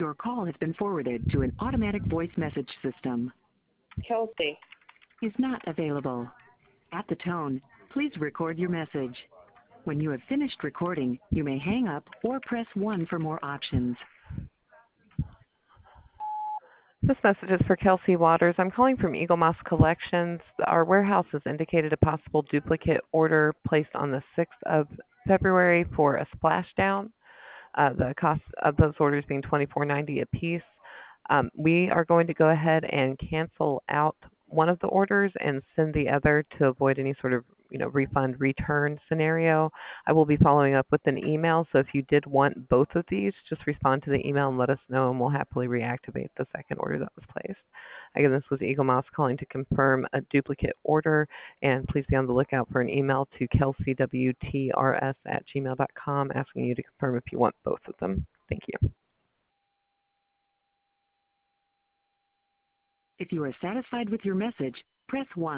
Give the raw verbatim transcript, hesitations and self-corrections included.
Your call has been forwarded to an automatic voice message system. Kelsey. Is not available. At the tone, please record your message. When you have finished recording, you may hang up or press one for more options. This message is for Kelsey Waters. I'm calling from Eagle Moss Collections. Our warehouse has indicated a possible duplicate order placed on the sixth of February for a splashdown. Uh, the cost of those orders being twenty-four ninety a piece. Um, we are going to go ahead and cancel out one of the orders and send the other to avoid any sort of you know refund return scenario. I will be following up with an email, so if you did want both of these, just respond to the email and let us know, and we'll happily reactivate the second order that was placed. Again, this was Eagle Mouse calling to confirm a duplicate order, and please be on the lookout for an email to kelsey w t r s at gmail dot com asking you to confirm if you want both of them. Thank you. If you are satisfied with your message, press one.